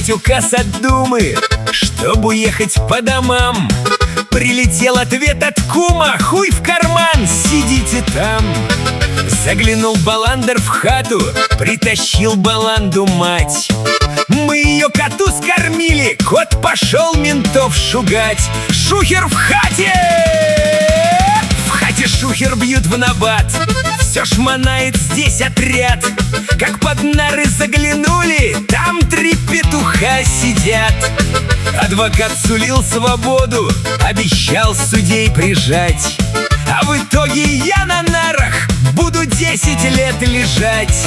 получить указ от Думы, чтобы уехать по домам. Прилетел ответ от кума: хуй в карман, сидите там. Заглянул Баландер в хату, притащил Баланду мать. Мы ее коту скормили, кот пошел ментов шугать. Шухер в хате! В хате шухер бьют в набат. Все шмонает здесь отряд. Как под нары заглянули, там 3 петуха сидят. Адвокат сулил свободу, обещал судей прижать. А в итоге я на нарах буду 10 лет лежать.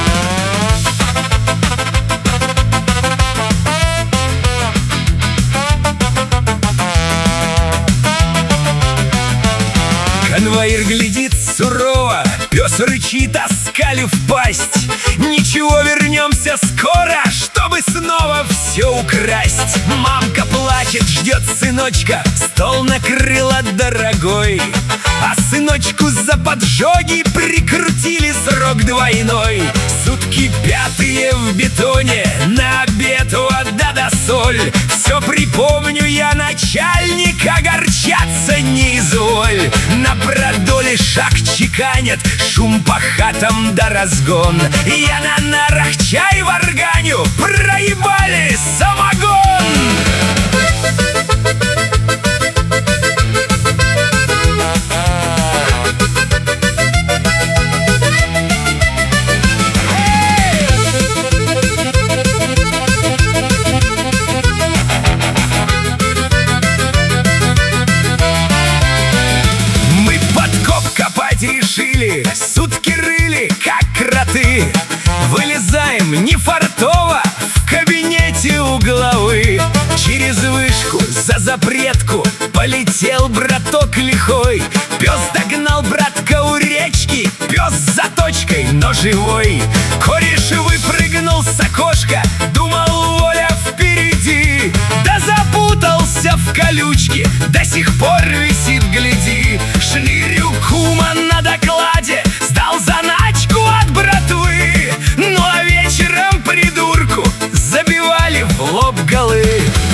Конвоир глядит сурово, пес рычит, оскалив пасть. Ничего, вернемся скоро, чтобы снова все украсть. Мамка плачет, ждет сыночка, стол накрыла дорогой. А сыночку за поджоги прикрутили срок двойной. Сутки 5 в бетоне, на обед вода да соль. Все припомню я, начальник, огорчаться не изволь. На продоле шаг чеканят, шум по хатам да разгон. Я на нарах чай варганю, проебали самогон. Решили, сутки рыли, как кроты. Вылезаем не фартово, в кабинете у главы. Через вышку за запретку полетел браток лихой. Пес догнал братка у речки, пес с заточкой, но живой. Кореш выпрыгнул с окошка, думал, воля впереди. Да запутался в колючке, до сих пор висит, гляди. Шнырю кума на докладе, сдал заначку от братвы. Ну а вечером придурку забивали в лоб голы.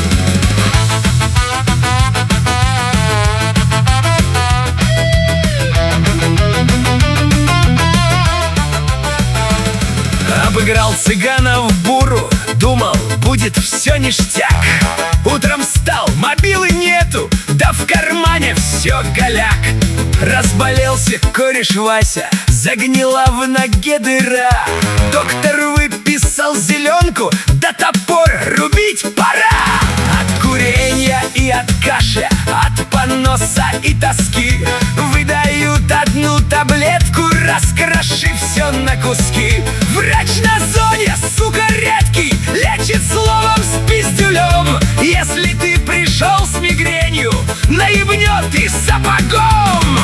Обыграл цыгана в буру, думал, будет все ништяк. Утром встал, мобилы нету, да в кармане все голяк. Разболелся кореш Вася, загнила в ноге дыра. Доктор выписал зеленку, да топор рубить пора. От курения и от кашля, от поноса и тоски выдают одну таблетку, раскрошив все на куски. Врач на зоне, сука, редкий, лечит словом с пиздюлем. Если ты пришел с мигренью, наебнет и сапогом.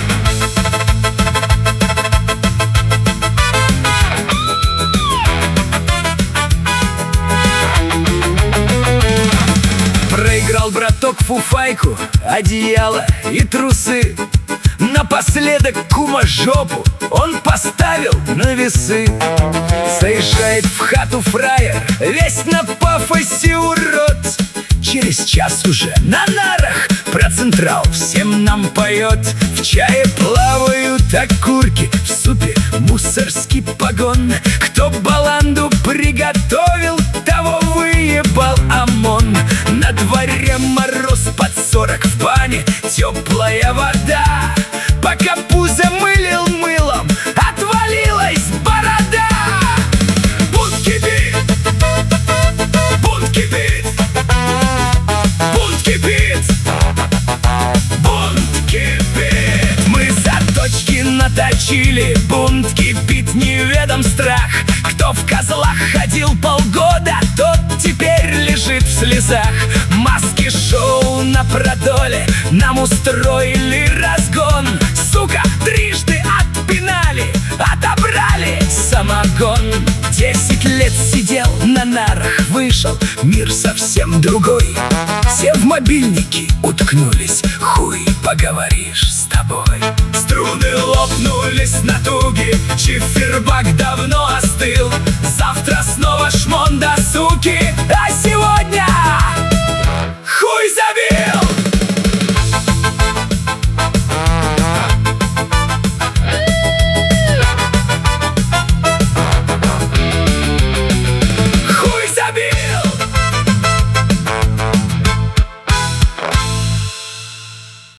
Проиграл браток фуфайку, одеяло и трусы. Напоследок кума жопу он поставил на весы. Заезжает в хату фраер, весь на пафосе урод. Через час уже на нарах про Централ всем нам поет. В чае плавают окурки, в супе мусорский погон. Кто баланду приготовил, того выебал ОМОН. На дворе мороз под 40, в бане теплая вода. Пока пузо мылил мылом, отвалилась борода. Бунт кипит, бунт кипит, бунт кипит, бунт кипит. Мы заточки наточили, бунт кипит, неведом страх. Кто в козлах ходил полгода, тот теперь лежит в слезах. Маски-шоу на продоле нам устроили разгон. Сука, трижды отпинали, отобрали самогон. 10 лет сидел на нарах, вышел, мир совсем другой. Все в мобильники уткнулись, хуй поговоришь с тобой. Струны лопнулись с натуги, чифербак давно остыл. Завтра снова Дашмон до суки, а